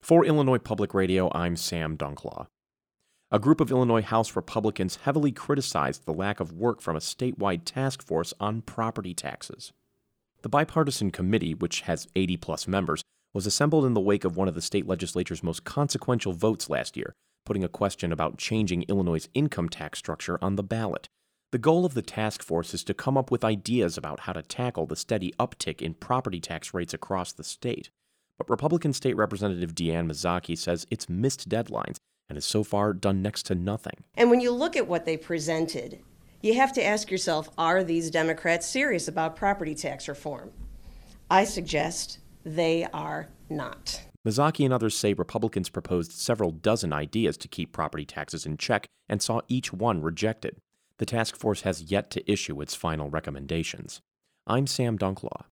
For Illinois Public Radio, I'm Sam Dunklaw. A group of Illinois House Republicans heavily criticized the lack of work from a statewide task force on property taxes. The bipartisan committee, which has 80-plus members, was assembled in the wake of one of the state legislature's most consequential votes last year, putting a question about changing Illinois' income tax structure on the ballot. The goal of the task force is to come up with ideas about how to tackle the steady uptick in property tax rates across the state. But Republican State Representative Deanne Mazzocchi says it's missed deadlines and has so far done next to nothing. And when you look at what they presented, you have to ask yourself, are these Democrats serious about property tax reform? I suggest they are not. Mazzocchi and others say Republicans proposed several dozen ideas to keep property taxes in check and saw each one rejected. The task force has yet to issue its final recommendations. I'm Sam Dunklaw.